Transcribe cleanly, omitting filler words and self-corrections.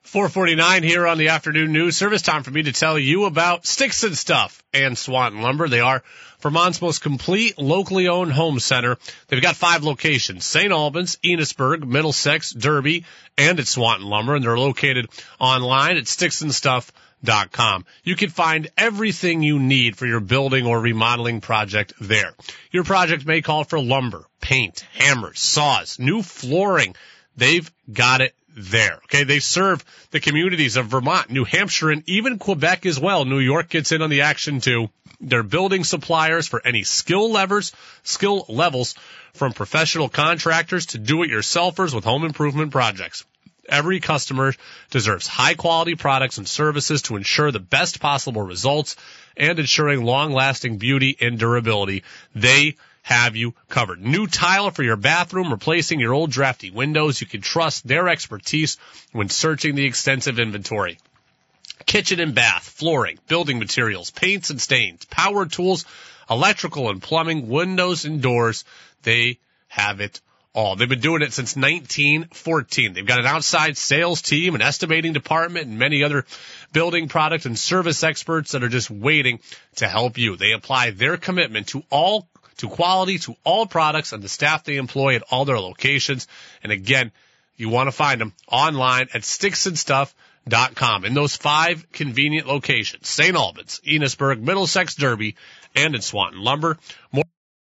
4:49 here on the afternoon news service. Time for me to tell you about Sticks and Stuff and Swanton Lumber. They are Vermont's most complete locally owned home center. They've got 5 locations: St. Albans, Enosburg, Middlesex, Derby, and at Swanton Lumber. And they're located online at sticksandstuff.com. You can find everything you need for your building or remodeling project there. Your project may call for lumber, paint, hammers, saws, new flooring. They've got it there. Okay, they serve the communities of Vermont, New Hampshire, and even Quebec as well. New York gets in on the action too. They're building suppliers for any skill levels from professional contractors to do-it-yourselfers with home improvement projects. Every customer deserves high-quality products and services to ensure the best possible results and ensuring long-lasting beauty and durability. They have you covered. New tile for your bathroom, replacing your old drafty windows. You can trust their expertise when searching the extensive inventory. Kitchen and bath, flooring, building materials, paints and stains, power tools, electrical and plumbing, windows and doors. They have it all. They've been doing it since 1914. They've got an outside sales team, an estimating department, and many other building product and service experts that are just waiting to help you. They apply their commitment to quality, to all products, and the staff they employ at all their locations. And again, you want to find them online at sticksandstuff.com in those 5 convenient locations: St. Albans, Enosburg, Middlesex, Derby, and in Swanton Lumber. More